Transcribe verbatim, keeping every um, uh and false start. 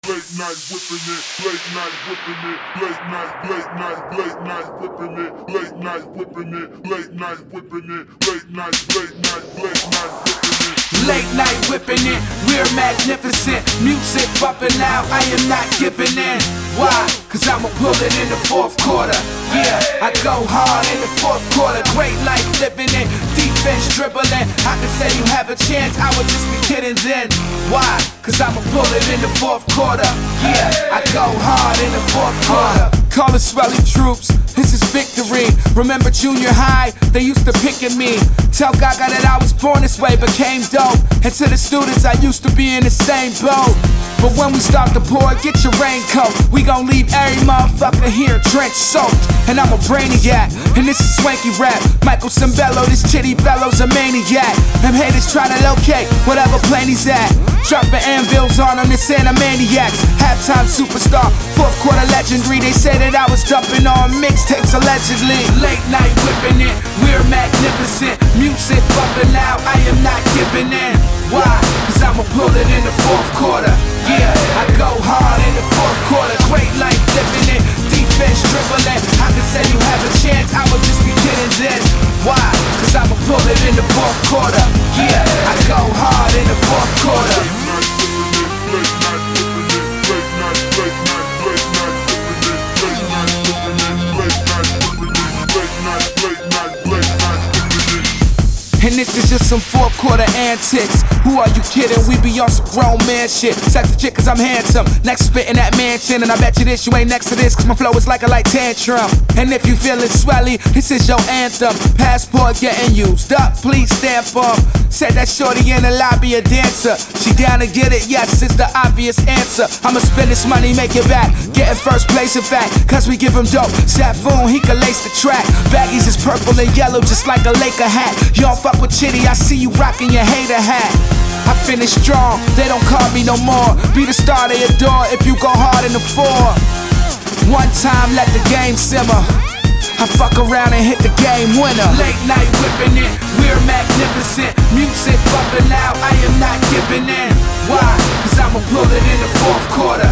late night whipping it, late night whipping it, late night, late night, late night whipping it, late night whipping it, late night whipping it, late night, late night, late night whipping it. Late night whipping it, we're magnificent. Music bumping out, I am not giving in. Why? Cause I'ma pull it in the fourth quarter. Yeah, I go hard in the fourth quarter. Great life living it, defense dribbling. I could say you have a chance, I would just be kidding then. Why? Cause I'ma pull it in the fourth quarter. Yeah, I go hard in the fourth quarter. Call it Swelly Troops, this is victory. Remember junior high, they used to pick at me. Tell Gaga that I was born this way, became dope. And to the students, I used to be in the same boat. But when we start to pour, get your raincoat. We gon' leave every motherfucker here trench soaked. And I'm a brainiac, and this is swanky rap. Michael Cimbello, this chitty fellow's a maniac. Them haters try to locate whatever plane he's at. Dropping anvils on them, this Animaniacs. Halftime superstar, fourth quarter legendary. They say that I was dumping on mixtapes allegedly. Late night whipping it, we're magnificent. Music bumping out, I am not giving in. Why? Cause I'ma pull it in the fourth quarter. Yeah, I go hard in the fourth quarter. Great life living it, defense dribbling. I could say you have a chance, I would just be kidding then. Why? Cause I'ma pull it in the fourth quarter. Yeah, I go hard in the fourth quarter. Late night whipping it, late night, late night, late night whipping it, late night whipping it, late night whipping it, late night, late night, late night whipping it. And this is just some fourth quarter antics. Who are you kidding? We be on some grown man shit. Sex the chick cause I'm handsome. Next spitting that mansion. And I bet you this you ain't next to this cause my flow is like a light tantrum. And if you feeling swelly, this is your anthem. Passport getting used up, please stamp up. Said that shorty in the lobby a dancer. She down to get it, yes, it's the obvious answer. I'ma spend this money, make it back. Getting first place in fact, cause we give him dope. Safoon, he can lace the track. Baggies is purple and yellow just like a Laker hat. You don't fuck with Chitty, I see you rocking your hater hat. I finish strong, they don't call me no more. Be the star they adore if you go hard in the four. One time, let the game simmer. I fuck around and hit the game winner. Late night whipping it, we're magnificent. Music bumping out, I am not giving in. Why? Cause I'ma pull it in the fourth quarter.